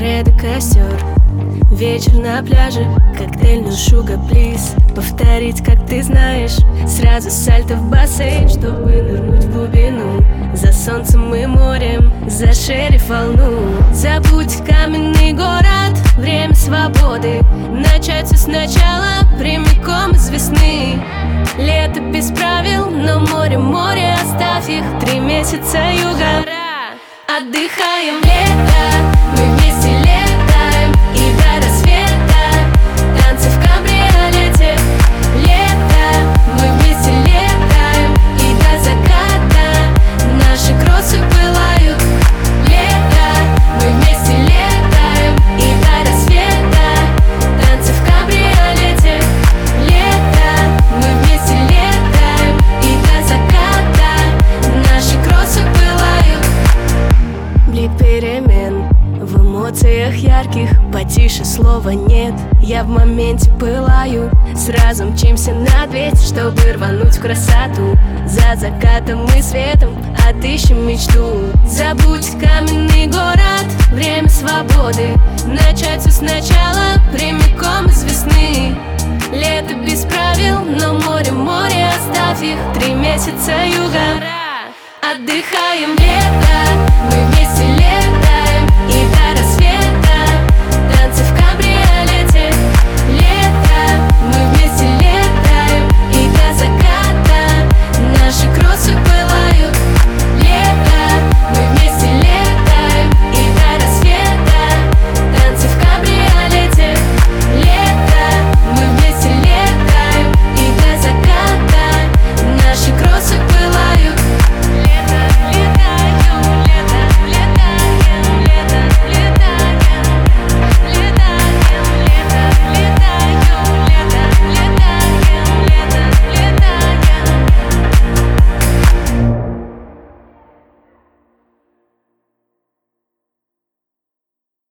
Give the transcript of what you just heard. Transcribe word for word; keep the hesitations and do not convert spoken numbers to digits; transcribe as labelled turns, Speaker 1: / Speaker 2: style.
Speaker 1: Рядом костер, вечер на пляже, коктейль, ну шуга, плиз. Повторить, как ты знаешь, сразу сальто в бассейн, чтобы нырнуть в глубину. За солнцем и морем, за шериф волну. Забудь каменный город, время свободы. Начать все сначала, прямиком из весны. Лето без правил, но море, море, оставь их. Три месяца юга, отдыхаем лето, мы вместе летаем и до рассвета. Танцы в кабриолете. Лето, мы вместе летаем и до заката. Наши кроссы пылают. Лето, мы вместе летаем и до рассвета. Танцы в кабриолете. Лето, мы вместе летаем и до заката. Наши кроссы пылают. Блик перемен в эмоциях ярких, потише слова нет. Я в моменте пылаю, сразу мчимся на двести, чтобы рвануть в красоту. За закатом и светом отыщем мечту. Забудь каменный город, время свободы. Начать все сначала, прямиком из весны. Лето без правил, но море, море, оставь их. Три месяца юга, отдыхаем лето, мы вместе.